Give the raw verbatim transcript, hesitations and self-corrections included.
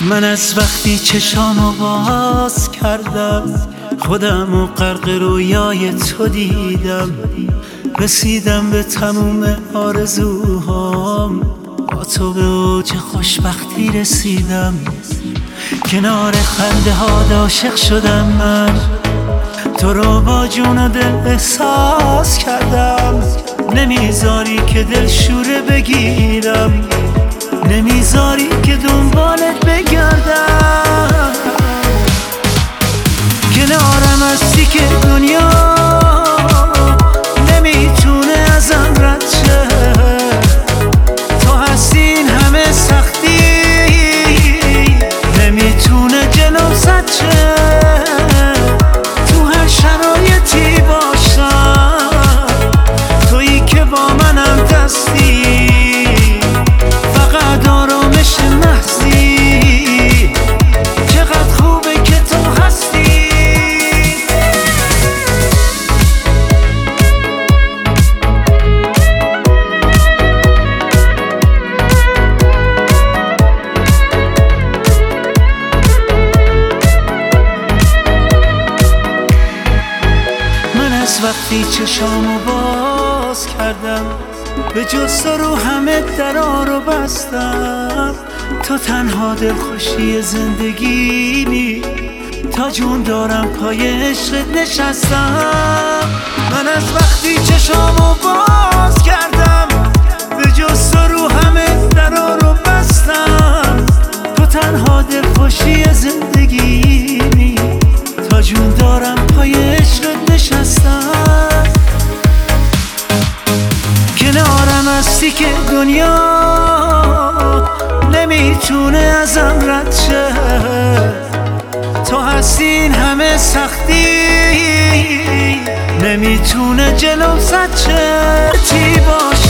من از وقتی چشامو باز کردم خودم و غرق رویای تو دیدم، رسیدم به تموم آرزوهام، با تو به اوج خوشبختی رسیدم. کنار خنده ها عاشق شدم من، تو رو با جون و دل احساس کردم. نمیذاری که دل شوره بگیرم، نمیذاری که دنبالت بگردم. کنارم هستی که دنیا نمیتونه ازم رد شه، تو هستی این همه سختی نمیتونه جلوم زد شه. تو هر شرایطی باشم تویی که با منم دستی، فقط آرامش محضی. چقدر خوبه که تو هستی. از وقتی چشامو باز کردم به جز تو رو همه درا رو بستم. تو تنها دلخوشی زندگیمی، تا جون دارم پای عشقت نشستم. من از وقتی چشامو باز کردم به جز تو رو همه درا رو بستم. تو تنها دلخوشی زندگیمی، تا جون دارم پای عشقت نشستم. کنارم هستی که دنیا نمیتونه ازم رد شه، تو هستی این همه سختی نمیتونه جلوم زد شه.